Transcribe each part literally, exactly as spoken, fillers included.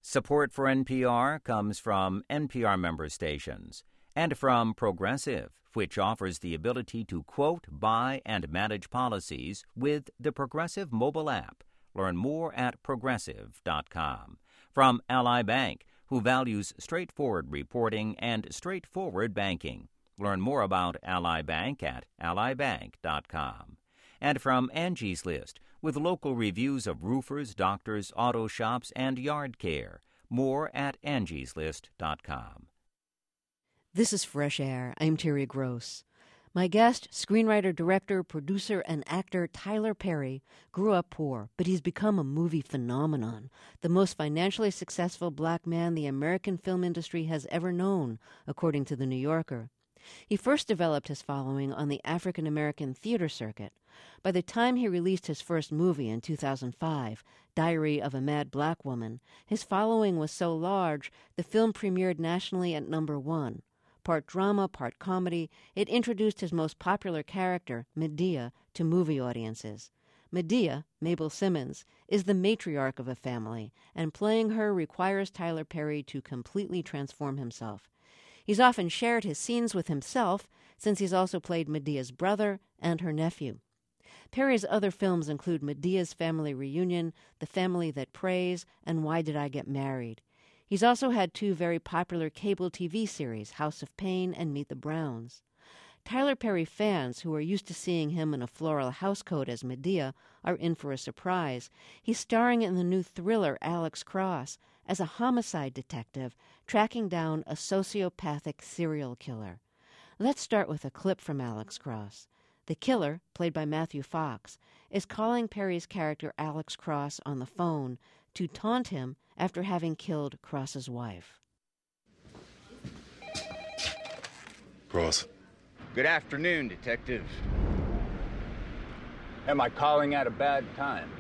Support for N P R comes from N P R member stations and from Progressive, which offers the ability to quote, buy, and manage policies with the Progressive mobile app. Learn more at progressive dot com. From Ally Bank, who values straightforward reporting and straightforward banking. Learn more about Ally Bank at ally bank dot com. And from Angie's List, with local reviews of roofers, doctors, auto shops, and yard care. More at angies list dot com. This is Fresh Air. I'm Terry Gross. My guest, screenwriter, director, producer, and actor Tyler Perry, grew up poor, but he's become a movie phenomenon, the most financially successful black man the American film industry has ever known, according to The New Yorker. He first developed his following on the African-American theater circuit. By the time he released his first movie in two thousand five, Diary of a Mad Black Woman, his following was so large the film premiered nationally at number one. Part drama, part comedy, it introduced his most popular character, Medea, to movie audiences. Medea, Mabel Simmons, is the matriarch of a family, and playing her requires Tyler Perry to completely transform himself. He's often shared his scenes with himself, since he's also played Medea's brother and her nephew. Perry's other films include Medea's Family Reunion, The Family That Prays, and Why Did I Get Married? He's also had two very popular cable T V series, House of Pain and Meet the Browns. Tyler Perry fans who are used to seeing him in a floral housecoat as Medea are in for a surprise. He's starring in the new thriller Alex Cross as a homicide detective tracking down a sociopathic serial killer. Let's start with a clip from Alex Cross. The killer, played by Matthew Fox, is calling Perry's character Alex Cross on the phone to taunt him after having killed Cross's wife. Cross. Good afternoon, Detective. Am I calling at a bad time?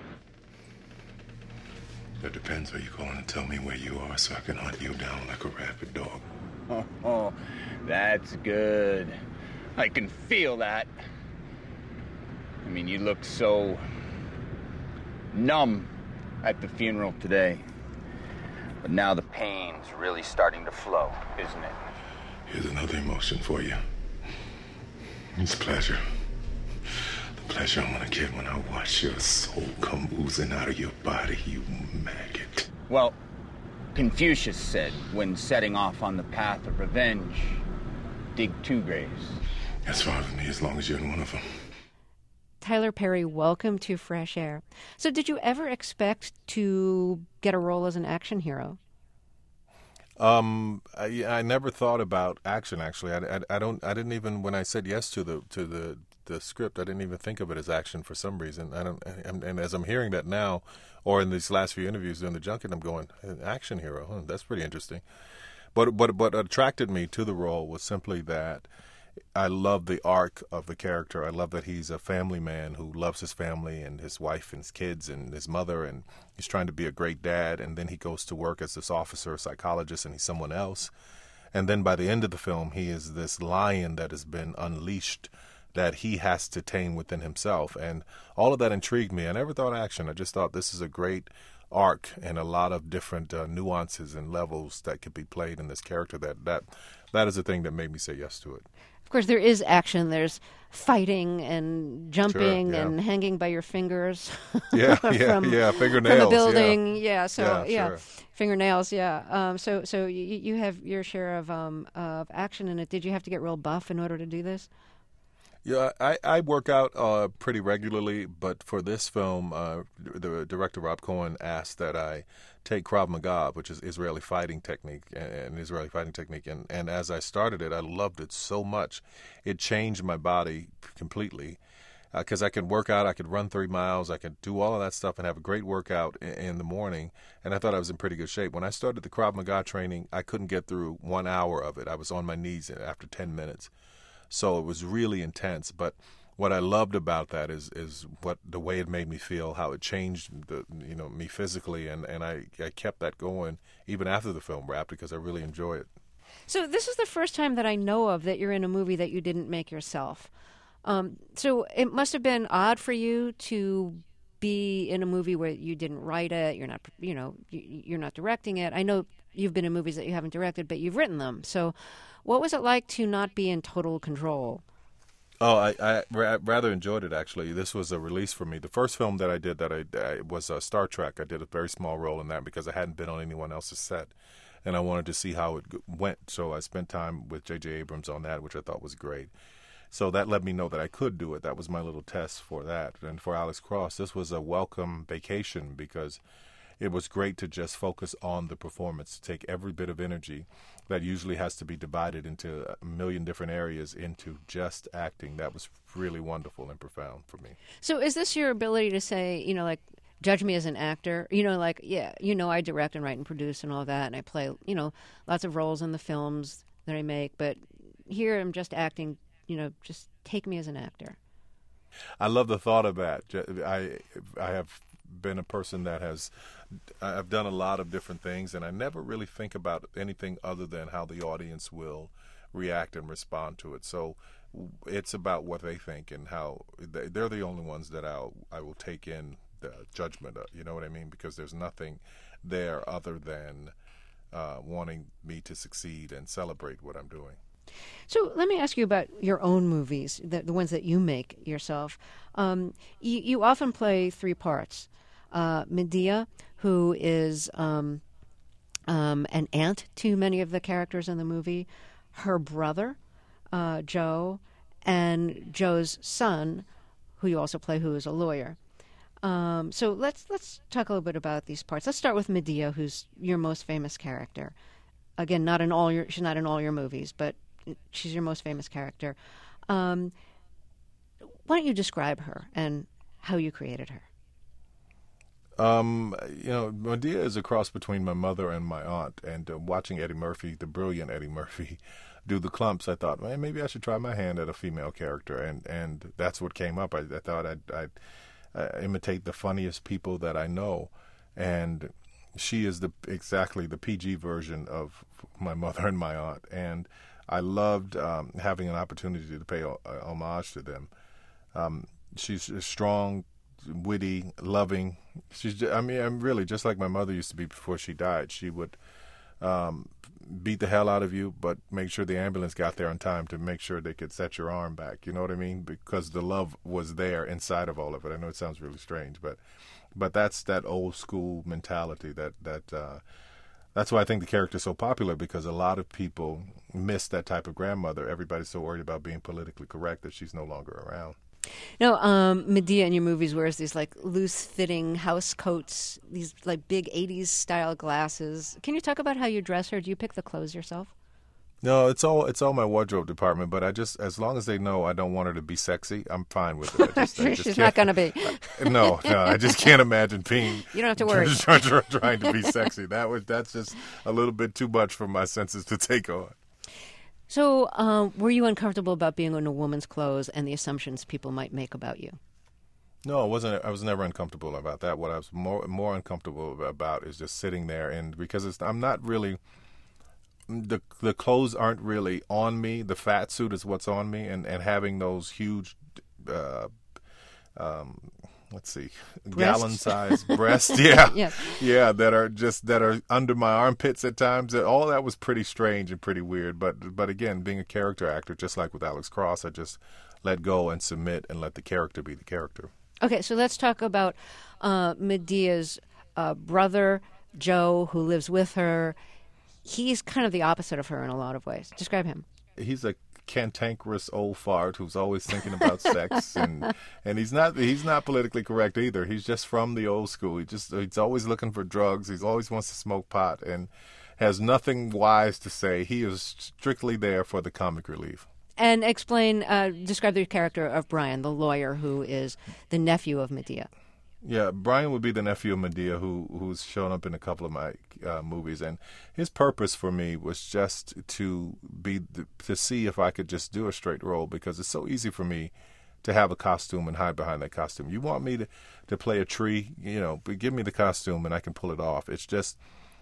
That depends. Are you calling to tell me where you are so I can hunt you down like a rabid dog? Oh, oh, that's good. I can feel that. I mean, you looked so numb at the funeral today. But now the pain's really starting to flow, isn't it? Here's another emotion for you. It's pleasure. The pleasure I'm gonna get when I watch your soul come oozing out of your body, you maggot. Well, Confucius said, when setting off on the path of revenge, dig two graves. That's fine with me as long as you're in one of them. Tyler Perry, welcome to Fresh Air. So did you ever expect to get a role as an action hero? Um, I, I never thought about action. Actually, I, I, I don't. I didn't even when I said yes to the to the, the script, I didn't even think of it as action for some reason. I don't. And, and as I'm hearing that now, or in these last few interviews during the junket, I'm going, an action hero. Huh, that's pretty interesting. But but what attracted me to the role was simply that I love the arc of the character. I love that he's a family man who loves his family and his wife and his kids and his mother, and he's trying to be a great dad, and then he goes to work as this officer, psychologist, and he's someone else. And then by the end of the film, he is this lion that has been unleashed that he has to tame within himself. And all of that intrigued me. I never thought action. I just thought this is a great arc and a lot of different uh, nuances and levels that could be played in this character. That, that, that is the thing that made me say yes to it. Of course, there is action. There's fighting and jumping Sure, yeah. and hanging by your fingers. Yeah, from, yeah, yeah. Fingernails. From a building, yeah. yeah so yeah, yeah, sure. fingernails, yeah. Um, so so you, you have your share of um, of action in it. Did you have to get real buff in order to do this? Yeah, I, I work out uh, pretty regularly, but for this film, uh, the director Rob Cohen asked that I take Krav Maga, which is Israeli fighting technique, an Israeli fighting technique, and, and as I started it, I loved it so much. It changed my body completely because uh, I could work out, I could run three miles, I could do all of that stuff and have a great workout in, in the morning, and I thought I was in pretty good shape. When I started the Krav Maga training, I couldn't get through one hour of it. I was on my knees after ten minutes. So it was really intense, but what I loved about that is is what the way it made me feel, how it changed the you know me physically, and, and I, I kept that going even after the film wrapped because I really enjoy it. So this is the first time that I know of that you're in a movie that you didn't make yourself. Um, so it must have been odd for you to be in a movie where you didn't write it, you're not, you know, you're not directing it. I know you've been in movies that you haven't directed, but you've written them. So what was it like to not be in total control? Oh, I, I ra- rather enjoyed it, actually. This was a release for me. The first film that I did that I, I was uh, Star Trek. I did a very small role in that because I hadn't been on anyone else's set, and I wanted to see how it went. So I spent time with J J Abrams on that, which I thought was great. So that let me know that I could do it. That was my little test for that. And for Alex Cross, this was a welcome vacation because it was great to just focus on the performance, take every bit of energy that usually has to be divided into a million different areas into just acting. That was really wonderful and profound for me. So is this your ability to say, you know, like, judge me as an actor? You know, like, yeah, you know, I direct and write and produce and all that, and I play, you know, lots of roles in the films that I make, but here I'm just acting, you know, just take me as an actor. I love the thought of that. I, I have been a person that has, I've done a lot of different things, and I never really think about anything other than how the audience will react and respond to it. So it's about what they think and how they, they're the only ones that I'll, I will take in the judgment of, you know what I mean? Because there's nothing there other than uh, wanting me to succeed and celebrate what I'm doing. So let me ask you about your own movies, the, the ones that you make yourself. Um, you, you often play three parts. Uh, Medea, who is um, um, an aunt to many of the characters in the movie, her brother, uh, Joe, and Joe's son, who you also play, who is a lawyer. Um, so let's let's talk a little bit about these parts. Let's start with Medea, who's your most famous character. Again, not in all your she's not in all your movies, but she's your most famous character. Um, why don't you describe her and how you created her? Um, you know, Medea is a cross between my mother and my aunt. And uh, watching Eddie Murphy, the brilliant Eddie Murphy, do the Clumps, I thought, man, maybe I should try my hand at a female character. And, and that's what came up. I, I thought I'd, I'd uh, imitate the funniest people that I know. And she is the exactly the P G version of my mother and my aunt. And I loved um, having an opportunity to pay uh, homage to them. Um, she's strong, witty, loving. She's, I mean, I'm really just like my mother used to be before she died. She would um, beat the hell out of you, but make sure the ambulance got there on time to make sure they could set your arm back. You know what I mean? Because the love was there inside of all of it. I know it sounds really strange, but but that's that old school mentality. That that uh, that's why I think the character is so popular, because a lot of people miss that type of grandmother. Everybody's so worried about being politically correct that she's no longer around. No, um, Medea in your movies wears these like loose-fitting house coats, these like big eighties style glasses. Can you talk about how you dress her? Do you pick the clothes yourself? No, it's all it's all my wardrobe department. But I just, as long as they know I don't want her to be sexy, I'm fine with it. I just, I just She's not going to be. no, no, I just can't imagine being. You don't have to worry. Trying, trying, trying to be sexy. That was that's just a little bit too much for my senses to take on. So, um, were you uncomfortable about being in a woman's clothes and the assumptions people might make about you? No, I wasn't. I was never uncomfortable about that. What I was more more uncomfortable about is just sitting there, and because it's, I'm not really. The the clothes aren't really on me. The fat suit is what's on me, and, and having those huge, uh, um, let's see, gallon-sized breasts, yeah, Yes. yeah, that are just that are under my armpits at times. All that was pretty strange and pretty weird. But but again, being a character actor, just like with Alex Cross, I just let go and submit and let the character be the character. Okay, so let's talk about uh, Medea's uh, brother, Joe, who lives with her. He's kind of the opposite of her in a lot of ways. Describe him. He's a cantankerous old fart who's always thinking about sex, and and he's not he's not politically correct either. He's just from the old school. He just he's always looking for drugs. He always wants to smoke pot and has nothing wise to say. He is strictly there for the comic relief. And explain, uh, describe the character of Brian, the lawyer who is the nephew of Medea. Yeah, Brian would be the nephew of Medea, who who's shown up in a couple of my uh, movies, and his purpose for me was just to be the, to see if I could just do a straight role, because it's so easy for me to have a costume and hide behind that costume. You want me to, to play a tree, you know, but give me the costume and I can pull it off. It's just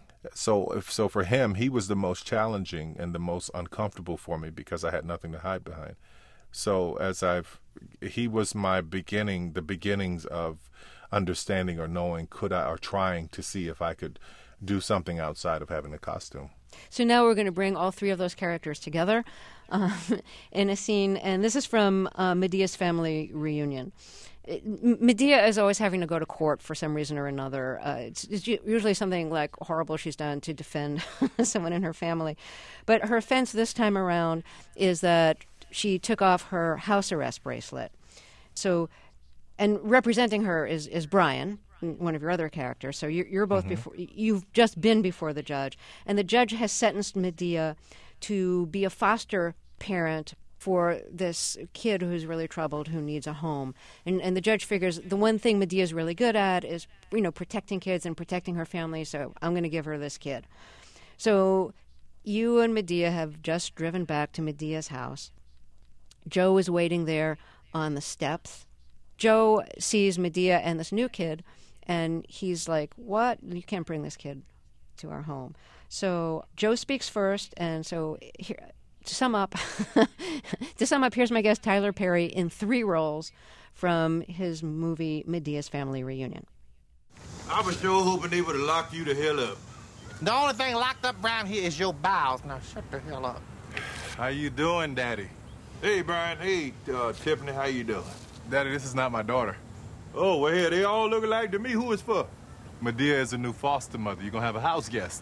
so if so for him, he was the most challenging and the most uncomfortable for me because I had nothing to hide behind. So as I've he was my beginning, the beginnings of understanding or knowing could I, or trying to see if I could do something outside of having a costume. So now we're going to bring all three of those characters together uh, in a scene, and this is from uh, Medea's family reunion. Medea is always having to go to court for some reason or another. Uh, it's, it's usually something like horrible she's done to defend someone in her family. But her offense this time around is that she took off her house arrest bracelet. So, and representing her is, is Brian, one of your other characters. So you're, you're both mm-hmm. before, you've just been before the judge. And the judge has sentenced Medea to be a foster parent for this kid who's really troubled, who needs a home. And and the judge figures the one thing Medea's really good at is, you know, protecting kids and protecting her family, so I'm going to give her this kid. So you and Medea have just driven back to Medea's house. Joe is waiting there on the steps. Joe sees Medea and this new kid, and he's like, what? You can't bring this kid to our home. So Joe speaks first, and so here... To sum up, to sum up, here's my guest Tyler Perry in three roles from his movie Medea's Family Reunion. I was sure hoping they would have locked you the hell up. The only thing locked up around here is your bowels. Now shut the hell up. How you doing, Daddy? Hey, Brian. Hey, uh, Tiffany. How you doing? Daddy, this is not my daughter. Oh, well, here, they all look alike to me. Who is for? Medea is a new foster mother. You're going to have a house guest.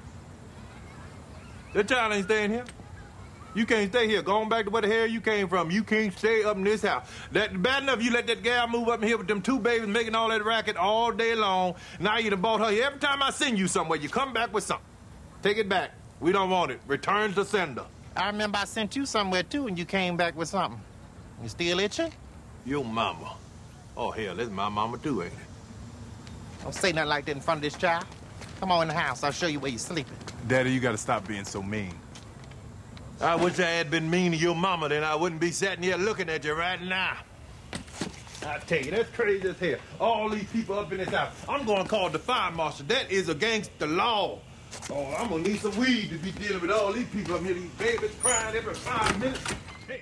That child ain't staying here. You can't stay here. Going back to where the hell you came from. You can't stay up in this house. That bad enough you let that gal move up in here with them two babies making all that racket all day long. Now you done bought her. Every time I send you somewhere, you come back with something. Take it back. We don't want it. Return to sender. I remember I sent you somewhere, too, and you came back with something. You still itching? Your mama. Oh, hell, that's my mama, too, ain't it? Don't say nothing like that in front of this child. Come on in the house. I'll show you where you're sleeping. Daddy, you got to stop being so mean. I wish I had been mean to your mama, then I wouldn't be sitting here looking at you right now. I tell you, that's crazy as hell. All these people up in this house. I'm going to call the fire marshal. That is a gangster law. Oh, I'm going to need some weed to be dealing with all these people up here, these babies crying every five minutes. Hey.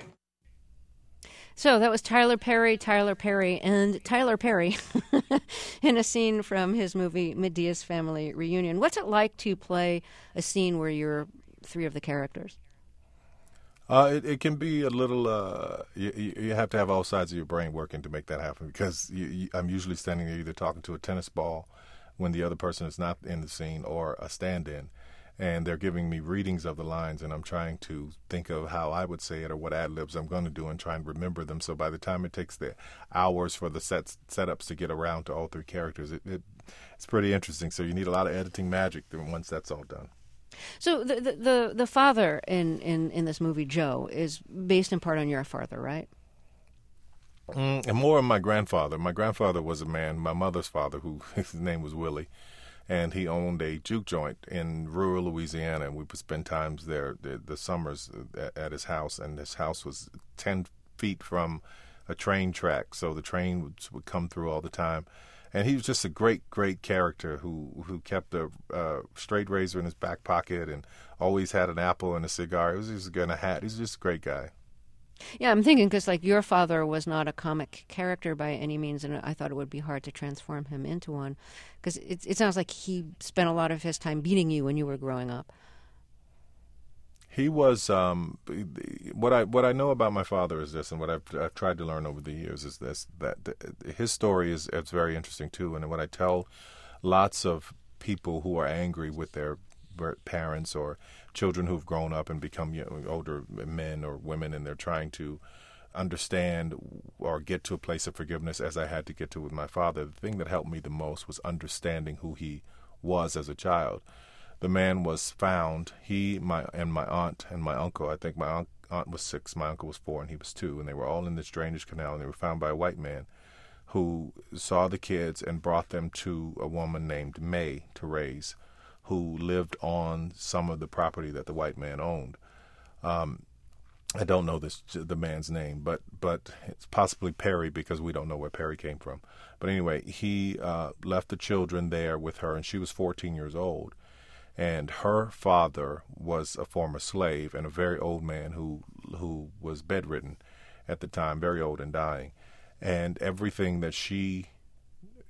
So that was Tyler Perry, Tyler Perry, and Tyler Perry in a scene from his movie Medea's Family Reunion. What's it like to play a scene where you're three of the characters? Uh, it, it can be a little, uh, you, you have to have all sides of your brain working to make that happen, because you, you, I'm usually standing there either talking to a tennis ball when the other person is not in the scene, or a stand-in, and they're giving me readings of the lines, and I'm trying to think of how I would say it or what ad-libs I'm going to do and try and remember them. So by the time it takes the hours for the sets, setups to get around to all three characters, it, it it's pretty interesting. So you need a lot of editing magic once that's all done. So the the the father in, in, in this movie, Joe, is based in part on your father, right? Mm, and more on my grandfather. My grandfather was a man, my mother's father, who his name was Willie, and he owned a juke joint in rural Louisiana, and we would spend times there the, the summers at, at his house, and his house was ten feet from a train track, so the train would, would come through all the time. And he was just a great, great character who who kept a uh, straight razor in his back pocket and always had an apple and a cigar. He was just a hat. He's just a great guy. Yeah, I'm thinking because, like, your father was not a comic character by any means, and I thought it would be hard to transform him into one, because it, it sounds like he spent a lot of his time beating you when you were growing up. He was um, what I what I know about my father is this, and what I've, I've tried to learn over the years is this: that the, his story is it's very interesting too. And when I tell lots of people who are angry with their parents or children who've grown up and become, you know, older men or women, and they're trying to understand or get to a place of forgiveness, as I had to get to with my father, the thing that helped me the most was understanding who he was as a child. The man was found, he my and my aunt and my uncle, I think my aunt, aunt was six, my uncle was four, and he was two, and they were all in this drainage canal, and they were found by a white man who saw the kids and brought them to a woman named May to raise, who lived on some of the property that the white man owned. Um, I don't know this the man's name, but but it's possibly Perry, because we don't know where Perry came from. But anyway, he uh, left the children there with her, and she was fourteen years old. And her father was a former slave and a very old man who who was bedridden at the time, very old and dying. And everything that she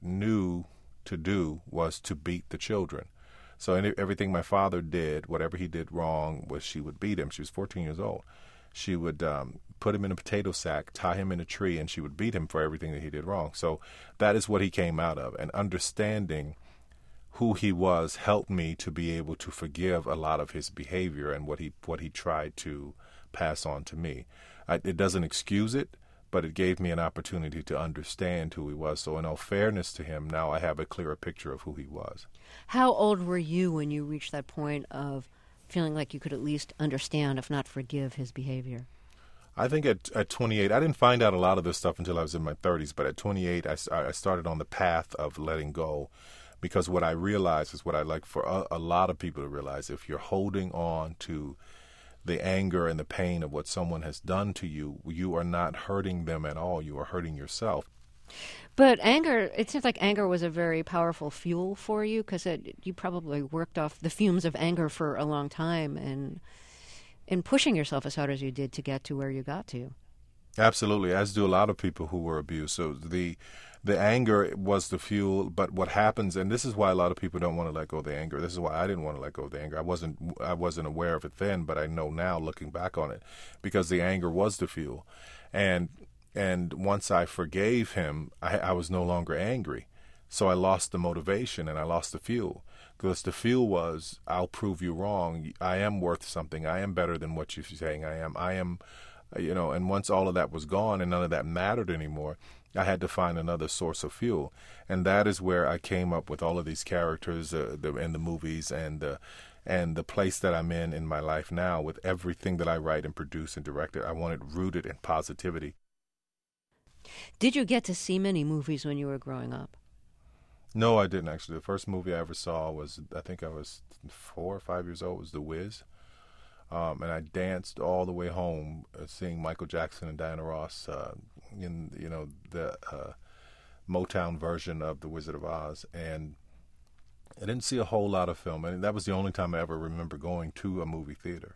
knew to do was to beat the children. So any, everything my father did, whatever he did wrong, was she would beat him. She was fourteen years old. She would um, put him in a potato sack, tie him in a tree, and she would beat him for everything that he did wrong. So that is what he came out of. And understanding who he was helped me to be able to forgive a lot of his behavior and what he what he tried to pass on to me. I, it doesn't excuse it, but it gave me an opportunity to understand who he was. So in all fairness to him, now I have a clearer picture of who he was. How old were you when you reached that point of feeling like you could at least understand, if not forgive, his behavior? I think at, at twenty-eight, I didn't find out a lot of this stuff until I was in my thirties, but at twenty-eight, I, I started on the path of letting go, because what I realized is what I'd like for a, a lot of people to realize: if you're holding on to the anger and the pain of what someone has done to you, you are not hurting them at all. You are hurting yourself. But anger, it seems like anger was a very powerful fuel for you, because you probably worked off the fumes of anger for a long time and in pushing yourself as hard as you did to get to where you got to. Absolutely, as do a lot of people who were abused. So the the anger was the fuel, but what happens, and this is why a lot of people don't want to let go of the anger. This is why I didn't want to let go of the anger. I wasn't I wasn't aware of it then, but I know now, looking back on it, because the anger was the fuel. And and once I forgave him, I, I was no longer angry. So I lost the motivation and I lost the fuel. Because the fuel was, I'll prove you wrong. I am worth something. I am better than what you're saying I am. I am, you know, and once all of that was gone and none of that mattered anymore, I had to find another source of fuel. And that is where I came up with all of these characters uh, the, in the movies and uh, and the place that I'm in in my life now, with everything that I write and produce and direct it. I want it rooted in positivity. Did you get to see many movies when you were growing up? No, I didn't, actually. The first movie I ever saw was, I think I was four or five years old, was The Wiz. Um, and I danced all the way home uh, seeing Michael Jackson and Diana Ross uh, in, you know, the uh, Motown version of The Wizard of Oz. And I didn't see a whole lot of film. And that was the only time I ever remember going to a movie theater.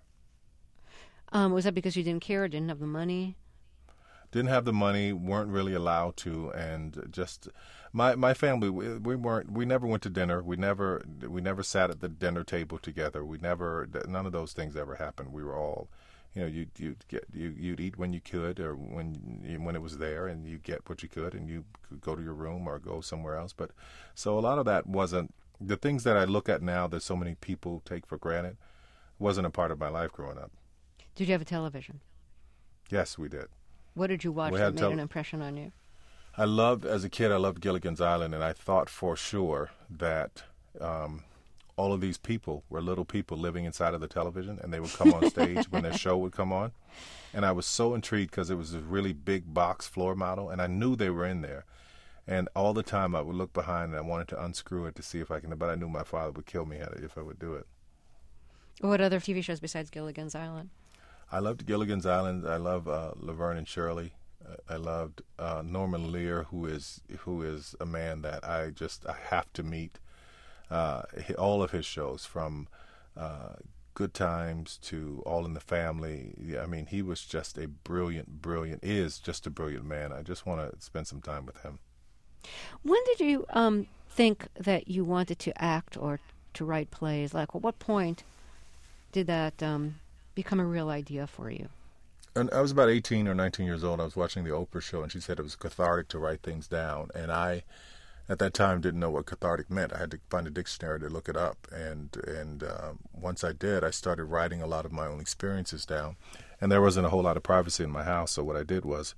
Um, was that because you didn't care or didn't have the money? Didn't have the money, weren't really allowed to, and just my my family, we, we weren't we never went to dinner. We never we never sat at the dinner table together. We never none of those things ever happened. We were all, you know, you you get you you'd eat when you could or when when it was there, and you get what you could, and you could go to your room or go somewhere else. But so a lot of that wasn't the things that I look at now that so many people take for granted. Wasn't a part of my life growing up. Did you have a television? Yes, we did. What did you watch We that had made tel- an impression on you? I loved, as a kid, I loved Gilligan's Island, and I thought for sure that um, all of these people were little people living inside of the television, and they would come on stage when their show would come on. And I was so intrigued because it was a really big box floor model, and I knew they were in there. And all the time I would look behind, and I wanted to unscrew it to see if I can, but I knew my father would kill me at it if I would do it. What other T V shows besides Gilligan's Island? I loved Gilligan's Island. I love uh, Laverne and Shirley. I loved uh, Norman Lear, who is who is a man that I just I have to meet. Uh, all of his shows, from uh, Good Times to All in the Family. Yeah, I mean, he was just a brilliant, brilliant, is just a brilliant man. I just want to spend some time with him. When did you um, think that you wanted to act or to write plays? Like, at what point did that um, become a real idea for you? And I was about eighteen or nineteen years old. I was watching the Oprah show, and she said it was cathartic to write things down. And I, at that time, didn't know what cathartic meant. I had to find a dictionary to look it up. And and um, once I did, I started writing a lot of my own experiences down. And there wasn't a whole lot of privacy in my house, so what I did was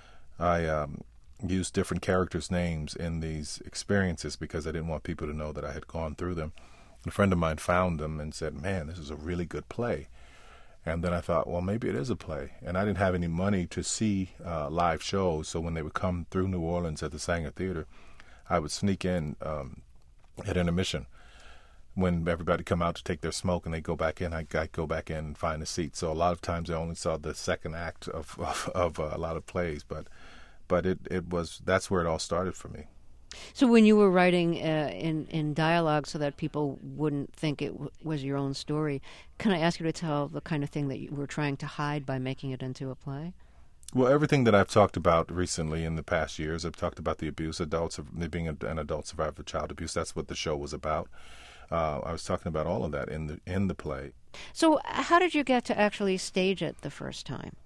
I um, used different characters' names in these experiences because I didn't want people to know that I had gone through them. A friend of mine found them and said, "Man, this is a really good play." And then I thought, well, maybe it is a play. And I didn't have any money to see uh, live shows, so when they would come through New Orleans at the Sanger Theater, I would sneak in um, at intermission. When everybody come out to take their smoke and they go back in, I'd, I'd go back in and find a seat. So a lot of times I only saw the second act of of, of uh, a lot of plays, but but it, it was that's where it all started for me. So when you were writing uh, in, in dialogue so that people wouldn't think it w- was your own story, can I ask you to tell the kind of thing that you were trying to hide by making it into a play? Well, everything that I've talked about recently in the past years, I've talked about the abuse, adults, being an adult survivor of child abuse. That's what the show was about. Uh, I was talking about all of that in the in the play. So how did you get to actually stage it the first time?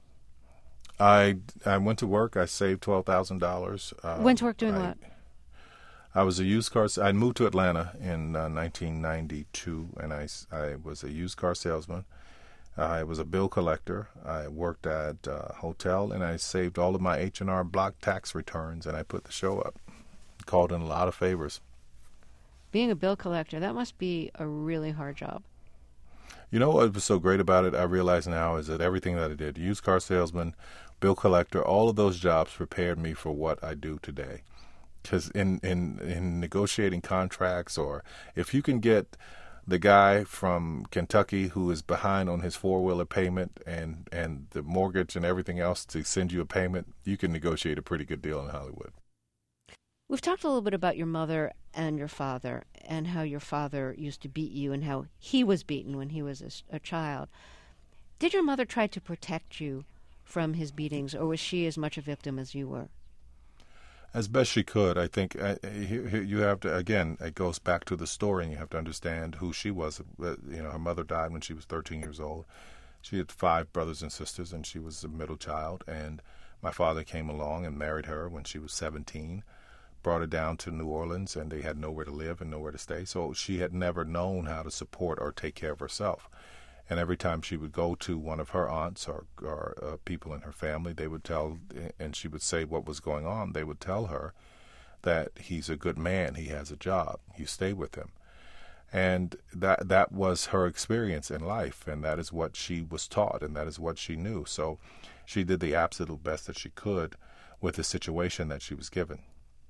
I I went to work. I saved twelve thousand dollars. Um, went to work doing I, what? I was a used car. I moved to Atlanta in uh, nineteen ninety-two, and I, I was a used car salesman. I was a bill collector. I worked at a hotel, and I saved all of my H and R Block tax returns, and I put the show up. Called in a lot of favors. Being a bill collector, that must be a really hard job. You know what was so great about it, I realize now, is that everything that I did, used car salesman, bill collector, all of those jobs prepared me for what I do today. Because in, in, in negotiating contracts, or if you can get the guy from Kentucky who is behind on his four-wheeler payment and, and the mortgage and everything else to send you a payment, you can negotiate a pretty good deal in Hollywood. We've talked a little bit about your mother and your father and how your father used to beat you and how he was beaten when he was a, a child. Did your mother try to protect you from his beatings, or was she as much a victim as you were? As best she could. I think uh, you have to, again, it goes back to the story, and you have to understand who she was. You know, her mother died when she was thirteen years old. She had five brothers and sisters, and she was the middle child. And my father came along and married her when she was seventeen, brought her down to New Orleans, and they had nowhere to live and nowhere to stay. So she had never known how to support or take care of herself. And every time she would go to one of her aunts or, or uh, people in her family, they would tell, and she would say what was going on. They would tell her that he's a good man, he has a job, you stay with him. And that that was her experience in life, and that is what she was taught, and that is what she knew. So she did the absolute best that she could with the situation that she was given.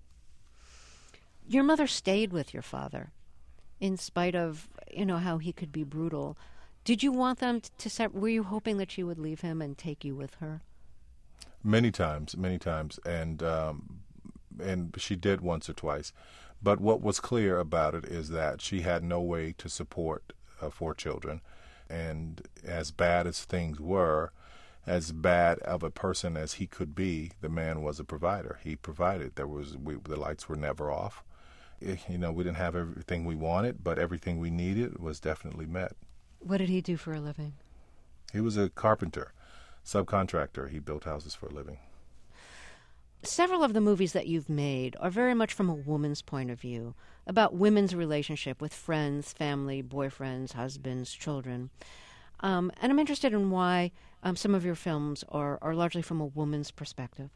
Your mother stayed with your father in spite of, you know, how he could be brutal. Did you want them to set, were you hoping that she would leave him and take you with her? Many times, many times, and um, and she did once or twice. But what was clear about it is that she had no way to support uh, four children, and as bad as things were, as bad of a person as he could be, the man was a provider. He provided. There was we, the lights were never off. It, you know, we didn't have everything we wanted, but everything we needed was definitely met. What did he do for a living? He was a carpenter, subcontractor. He built houses for a living. Several of the movies that you've made are very much from a woman's point of view, about women's relationship with friends, family, boyfriends, husbands, children. Um, and I'm interested in why um, some of your films are, are largely from a woman's perspective.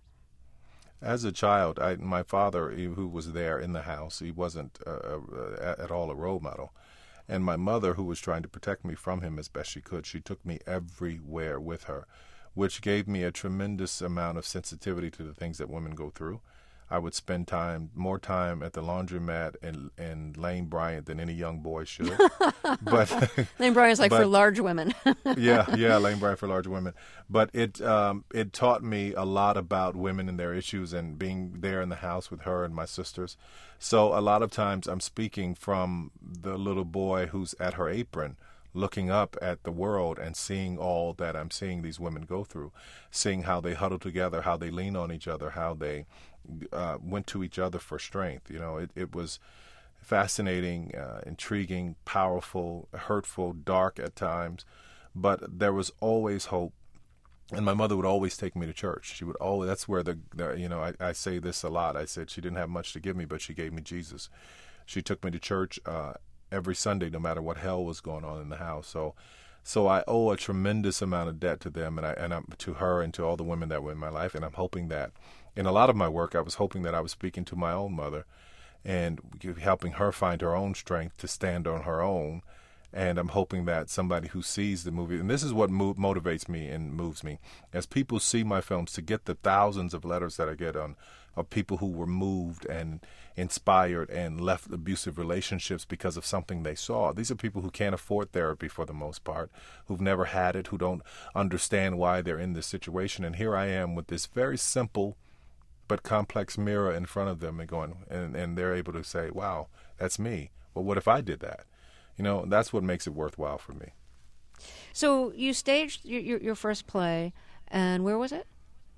As a child, I, my father, who was there in the house, he wasn't uh, uh, at all a role model. And my mother, who was trying to protect me from him as best she could, she took me everywhere with her, which gave me a tremendous amount of sensitivity to the things that women go through. I would spend time, more time at the laundromat and, and Lane Bryant than any young boy should. But Lane Bryant's like but, for large women. yeah, yeah, Lane Bryant for large women. But it um, it taught me a lot about women and their issues, and being there in the house with her and my sisters. So a lot of times I'm speaking from the little boy who's at her apron, looking up at the world and seeing all that I'm seeing these women go through, seeing how they huddle together, how they lean on each other, how they uh, went to each other for strength. You know, it, it was fascinating, uh, intriguing, powerful, hurtful, dark at times, but there was always hope. And my mother would always take me to church. She would always, that's where the, the you know, I, I say this a lot. I said she didn't have much to give me, but she gave me Jesus. She took me to church uh, every Sunday, no matter what hell was going on in the house. So, so I owe a tremendous amount of debt to them, and I and I'm, to her and to all the women that were in my life. And I'm hoping that, in a lot of my work, I was hoping that I was speaking to my own mother, and helping her find her own strength to stand on her own. And I'm hoping that somebody who sees the movie, and this is what mo- motivates me and moves me, as people see my films, to get the thousands of letters that I get on of people who were moved and inspired and left abusive relationships because of something they saw. These are people who can't afford therapy for the most part, who've never had it, who don't understand why they're in this situation. And here I am with this very simple but complex mirror in front of them, and going, and, and they're able to say, wow, that's me. Well, what if I did that? You know, that's what makes it worthwhile for me. So you staged your, your, your first play, and where was it?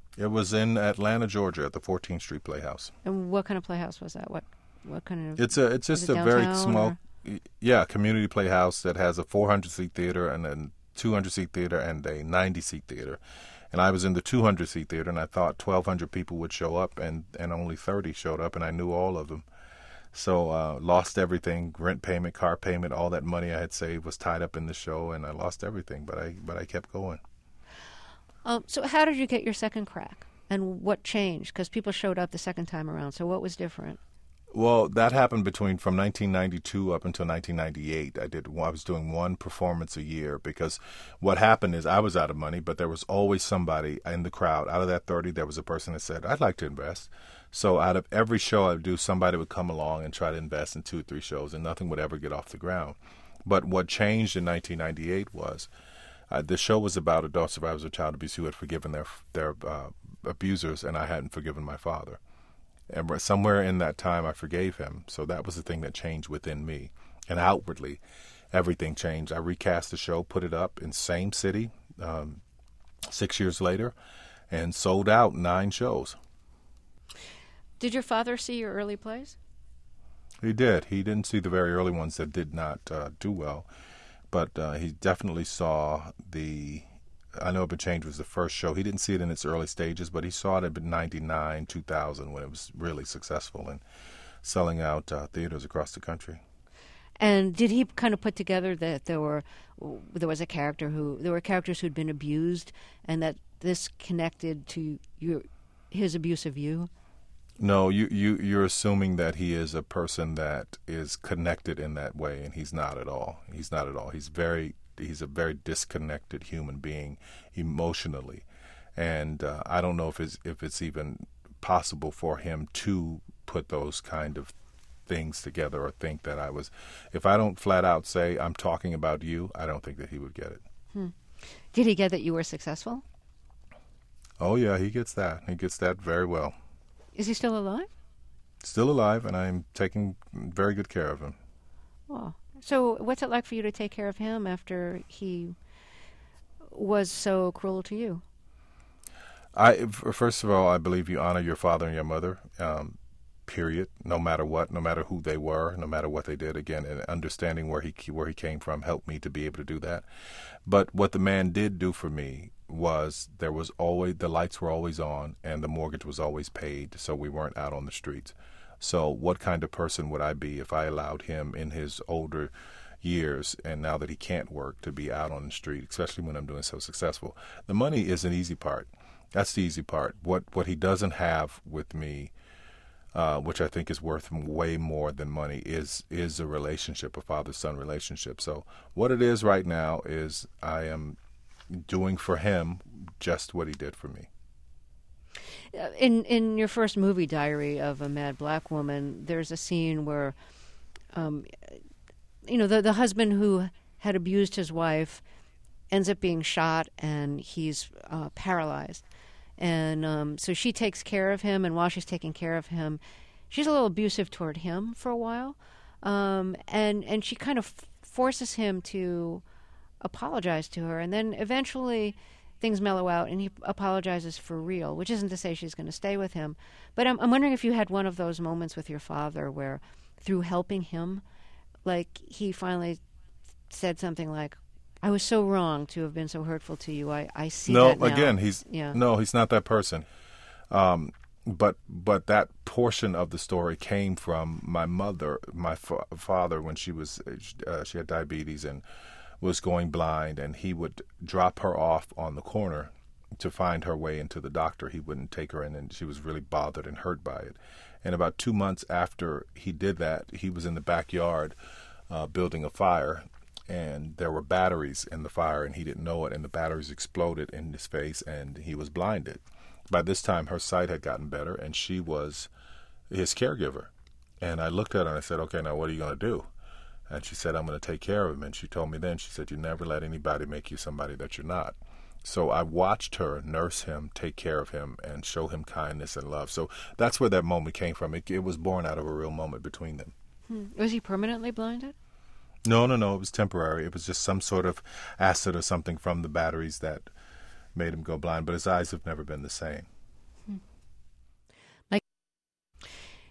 It was in Atlanta, Georgia, at the fourteenth Street Playhouse. And what kind of playhouse was that? What what kind of? It's a it's just it a very downtown, small, or? yeah, community playhouse that has a four hundred seat theater and a two hundred seat theater and a ninety seat theater. And I was in the two hundred seat theater, and I thought twelve hundred people would show up, and, and only thirty showed up, and I knew all of them. So uh, lost everything, rent payment, car payment, all that money I had saved was tied up in the show, and I lost everything, but I but I kept going. Um, so how did you get your second crack, and what changed? Because people showed up the second time around, so what was different? Well, that happened between from nineteen ninety-two up until nineteen ninety-eight. I did. I was doing one performance a year because what happened is I was out of money, but there was always somebody in the crowd. Out of that thirty, there was a person that said, "I'd like to invest." So out of every show I would do, somebody would come along and try to invest in two or three shows, and nothing would ever get off the ground. But what changed in nineteen ninety-eight was uh, the show was about adult survivors of child abuse who had forgiven their their uh, abusers, and I hadn't forgiven my father. And somewhere in that time, I forgave him. So that was the thing that changed within me. And outwardly, everything changed. I recast the show, put it up in same city um, six years later, and sold out nine shows. Did your father see your early plays? He did. He didn't see the very early ones that did not uh, do well. But uh, he definitely saw the... I Know I've Been Changed was the first show. He didn't see it in its early stages, but he saw it in ninety-nine, two thousand, when it was really successful and selling out uh, theaters across the country. And did he kind of put together that there were there was a character who there were characters who'd been abused, and that this connected to your his abuse of you? No, you you you're assuming that he is a person that is connected in that way, and he's not at all. He's not at all. He's very He's a very disconnected human being emotionally, and uh, I don't know if it's if it's even possible for him to put those kind of things together or think that I was. If I don't flat out say I'm talking about you, I don't think that he would get it. Hmm. Did he get that you were successful? Oh yeah, he gets that. He gets that very well. Is he still alive? Still alive, and I'm taking very good care of him. Oh. So what's it like for you to take care of him after he was so cruel to you? I first of all, I believe you honor your father and your mother, um, period, no matter what, no matter who they were, no matter what they did. Again, and understanding where he where he came from helped me to be able to do that. But what the man did do for me was there was always, the lights were always on and the mortgage was always paid, so we weren't out on the streets. So what kind of person would I be if I allowed him in his older years, and now that he can't work, to be out on the street, especially when I'm doing so successful? The money is an easy part. That's the easy part. What what he doesn't have with me, uh, which I think is worth way more than money, is is a relationship, a father-son relationship. So what it is right now is I am doing for him just what he did for me. In in your first movie, Diary of a Mad Black Woman, there's a scene where, um, you know, the the husband who had abused his wife ends up being shot, and he's uh, paralyzed. And um, so she takes care of him, and while she's taking care of him, she's a little abusive toward him for a while, um, and and she kind of forces him to apologize to her, and then eventually things mellow out, and he apologizes for real, which isn't to say she's going to stay with him. But I'm, I'm wondering if you had one of those moments with your father where, through helping him, like, he finally said something like, I was so wrong to have been so hurtful to you. I, I see no, that now. again, he's yeah. no, he's not that person. Um, but but that portion of the story came from my mother, my fa- father, when she was uh, she had diabetes and was going blind, and he would drop her off on the corner to find her way into the doctor. He wouldn't take her in, and she was really bothered and hurt by it. And about two months after he did that, he was in the backyard uh, building a fire, and there were batteries in the fire, and he didn't know it, and the batteries exploded in his face, and he was blinded. By this time, her sight had gotten better, and she was his caregiver. And I looked at her and I said, okay, now what are you going to do? And she said, I'm going to take care of him. And she told me then, she said, you never let anybody make you somebody that you're not. So I watched her nurse him, take care of him, and show him kindness and love. So that's where that moment came from. It, it was born out of a real moment between them. Hmm. Was he permanently blinded? No, no, no. It was temporary. It was just some sort of acid or something from the batteries that made him go blind. But his eyes have never been the same.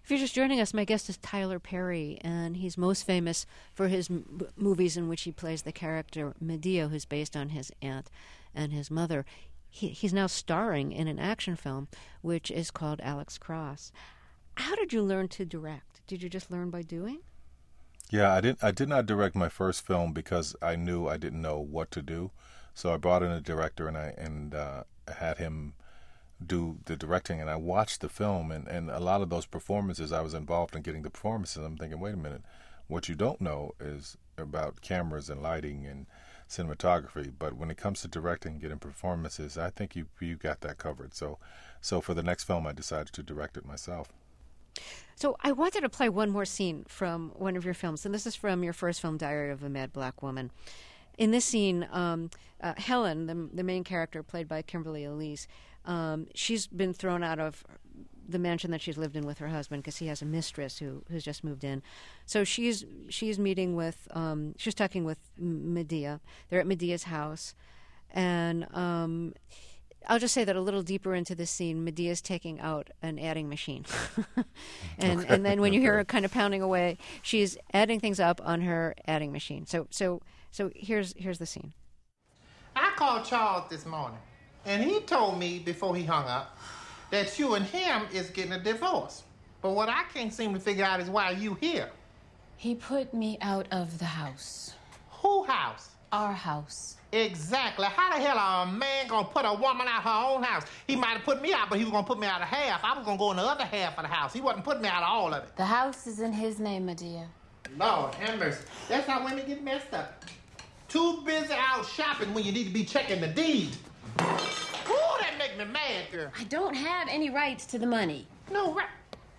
If you're just joining us, my guest is Tyler Perry, and he's most famous for his m- movies in which he plays the character Medea, who's based on his aunt and his mother. He, he's now starring in an action film, which is called Alex Cross. How did you learn to direct? Did you just learn by doing? Yeah, I didn't. I did not direct my first film because I knew I didn't know what to do. So I brought in a director and I and uh, had him do the directing. And I watched the film, and, and a lot of those performances, I was involved in getting the performances. I'm thinking, wait a minute, what you don't know is about cameras and lighting and cinematography. But when it comes to directing, getting performances, I think you you got that covered. So, so for the next film, I decided to direct it myself. So I wanted to play one more scene from one of your films, and this is from your first film, Diary of a Mad Black Woman. In this scene, um, uh, Helen, the, the main character played by Kimberly Elise, um, she's been thrown out of the mansion that she's lived in with her husband because he has a mistress who who's just moved in. So she's she's meeting with, um, she's talking with Medea. They're at Medea's house, and um, I'll just say that a little deeper into this scene, Medea's taking out an adding machine. and Okay. and then when you hear Okay. her kind of pounding away, she's adding things up on her adding machine. So so so here's here's the scene. I called Charles this morning, and he told me before he hung up that you and him is getting a divorce. But what I can't seem to figure out is why you here. He put me out of the house. Who house? Our house. Exactly. How the hell are a man gonna put a woman out her own house? He might have put me out, but he was gonna put me out of half. I was gonna go in the other half of the house. He wasn't putting me out of all of it. The house is in his name, Medea. Lord have mercy. That's how women get messed up. Too busy out shopping when you need to be checking the deed. Ooh, that make me mad, girl. I don't have any rights to the money. No, right.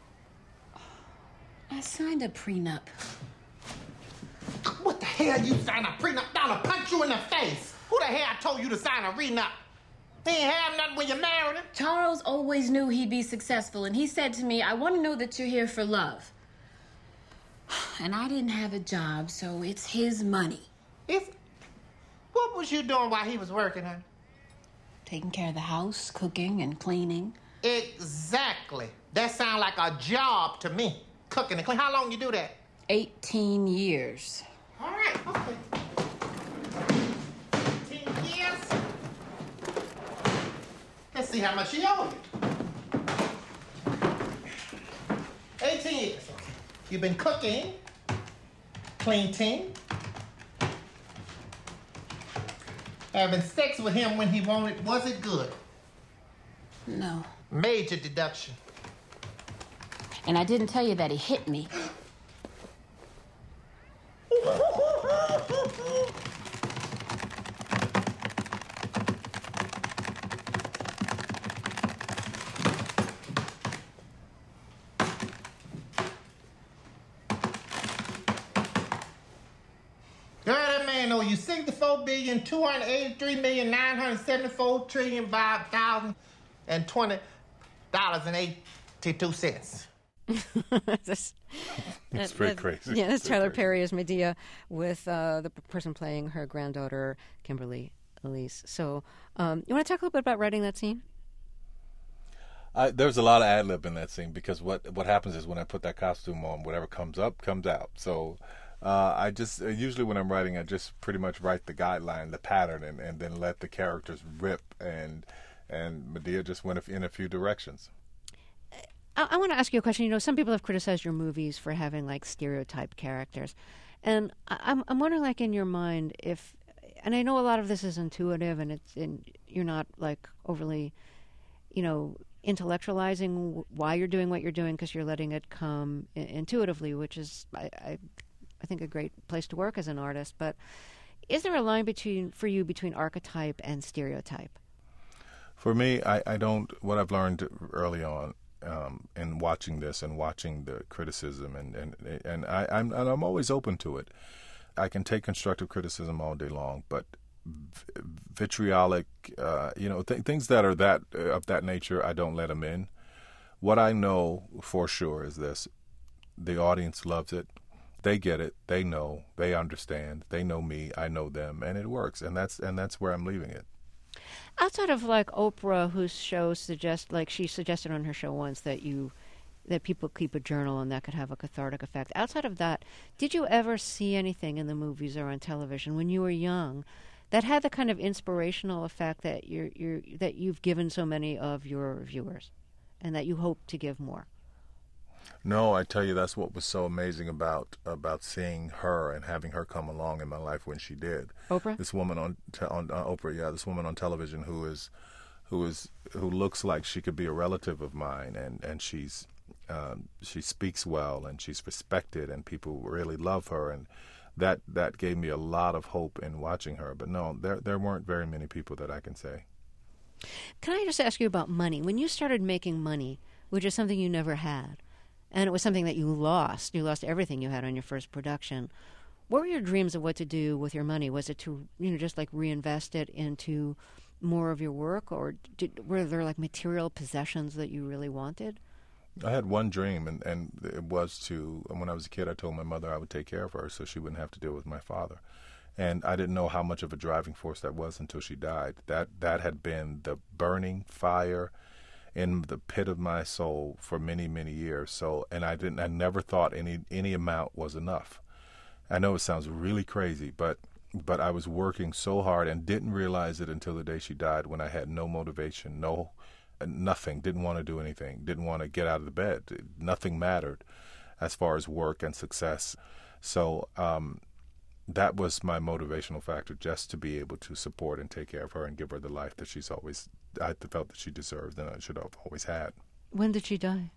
I signed a prenup. What the hell you sign a prenup? I'll punch you in the face. Who the hell told you to sign a prenup? He ain't have nothing when you married him. Charles always knew he'd be successful, and he said to me, I want to know that you're here for love. And I didn't have a job, so it's his money. If, what was you doing while he was working, honey? Taking care of the house, cooking and cleaning. Exactly. That sounds like a job to me. Cooking and cleaning. How long you do that? eighteen years. All right, okay. eighteen years. Let's see how much he owed you. eighteen years. You've been cooking, cleaning, having sex with him when he wanted. Was it good? No. Major deduction. And I didn't tell you that he hit me. Girl, that man owe you sixty-four billion, two hundred eighty-three million, nine hundred seventy-four trillion, five thousand and twenty dollars and eighty-two cents. This- It's that- pretty that- crazy. Yeah, that's It's Tyler pretty Perry as Medea with uh, the p- person playing her granddaughter, Kimberly Elise. So, um, you want to talk a little bit about writing that scene? I, there's a lot of ad lib in that scene because what what happens is when I put that costume on, whatever comes up comes out. So uh, I just uh, usually when I'm writing, I just pretty much write the guideline, the pattern, and, and then let the characters rip. And and Medea just went in a few directions. I, I want to ask you a question. You know, some people have criticized your movies for having like stereotyped characters, and I, I'm I'm wondering, like in your mind, if, and I know a lot of this is intuitive, and it's and you're not like overly, you know, intellectualizing why you're doing what you're doing because you're letting it come I- intuitively, which is I, I I think a great place to work as an artist. But is there a line between for you between archetype and stereotype? For me, I, I don't. What I've learned early on um, in watching this and watching the criticism, and and and I, I'm and I'm always open to it. I can take constructive criticism all day long, but v- vitriolic, uh, you know, th- things that are that uh, of that nature, I don't let them in. What I know for sure is this: the audience loves it. They get it. They know. They understand. They know me. I know them, and it works. And that's and that's where I'm leaving it. Outside of like Oprah, whose show suggest like she suggested on her show once that you that people keep a journal and that could have a cathartic effect. Outside of that, did you ever see anything in the movies or on television when you were young that had the kind of inspirational effect that you're, you're that you've given so many of your viewers, and that you hope to give more? No, I tell you, that's what was so amazing about about seeing her and having her come along in my life when she did. Oprah? This woman on te- on uh, Oprah, yeah, this woman on television who is who is who looks like she could be a relative of mine, and and she's um, she speaks well and she's respected and people really love her, and that that gave me a lot of hope in watching her. But no, there there weren't very many people that I can say. Can I just ask you about money? When you started making money, which is something you never had, and it was something that you lost. You lost everything you had on your first production. What were your dreams of what to do with your money? Was it to, you know, just like reinvest it into more of your work, or did, were there like material possessions that you really wanted? I had one dream, and, and it was to, when I was a kid, I told my mother I would take care of her so she wouldn't have to deal with my father. And I didn't know how much of a driving force that was until she died. That that had been the burning fire in the pit of my soul for many, many years. So, and I didn't, I never thought any any amount was enough. I know it sounds really crazy, but but I was working so hard and didn't realize it until the day she died, when I had no motivation, no, nothing, didn't want to do anything, didn't want to get out of the bed. Nothing mattered as far as work and success. So um, that was my motivational factor, just to be able to support and take care of her and give her the life that she's always, I felt that she deserved and I should have always had. When did she die?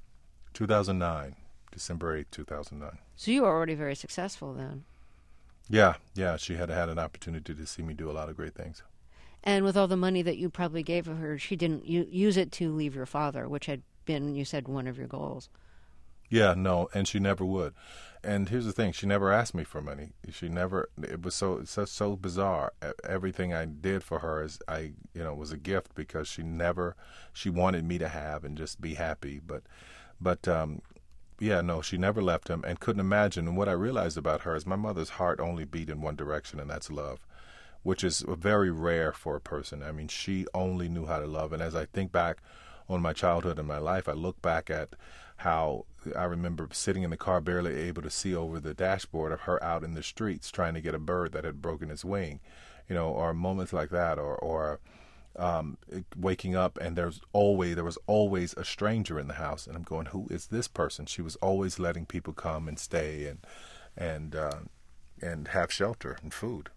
two thousand nine, December eighth, two thousand nine. So you were already very successful then. Yeah, yeah, she had had an opportunity to see me do a lot of great things. And with all the money that you probably gave her, she didn't u- use it to leave your father, which had been, you said, one of your goals. Yeah, no, and she never would. And here's the thing, she never asked me for money. She never, it was so so, so bizarre. Everything I did for her is, I, you know, was a gift, because she never, she wanted me to have and just be happy. But, but, um, yeah, no, she never left him and couldn't imagine. And what I realized about her is my mother's heart only beat in one direction, and that's love, which is very rare for a person. I mean, she only knew how to love. And as I think back on my childhood and my life, I look back at how I remember sitting in the car, barely able to see over the dashboard of her out in the streets trying to get a bird that had broken its wing, you know, or moments like that, or, or um, waking up and there's always, there was always a stranger in the house, and I'm going, who is this person? She was always letting people come and stay and, and, uh, and have shelter and food.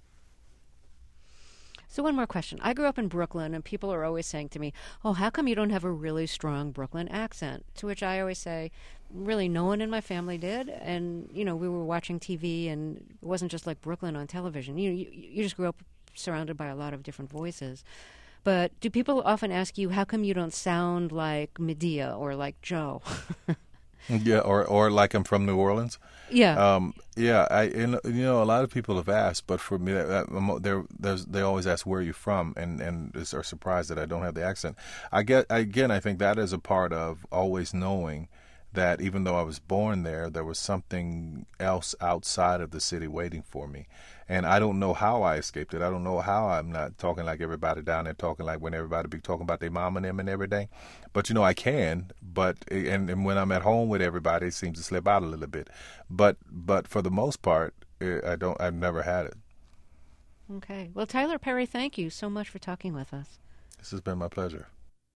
So one more question. I grew up in Brooklyn, and people are always saying to me, oh, how come you don't have a really strong Brooklyn accent? To which I always say, really, no one in my family did. And, you know, we were watching T V, and it wasn't just like Brooklyn on television. You, you, you just grew up surrounded by a lot of different voices. But do people often ask you, how come you don't sound like Medea or like Joe? Yeah, or or like I'm from New Orleans. Yeah, um, yeah. I and, you know, a lot of people have asked, but for me, they there's they always ask, where are you from, and and are surprised that I don't have the accent. I get again, I think that is a part of always knowing that even though I was born there, there was something else outside of the city waiting for me. And I don't know how I escaped it. I don't know how I'm not talking like everybody down there, talking like when everybody be talking about their mom and them and everything. But, you know, I can. But and, and when I'm at home with everybody, it seems to slip out a little bit. But but for the most part, I don't. I've never had it. Okay. Well, Tyler Perry, thank you so much for talking with us. This has been my pleasure.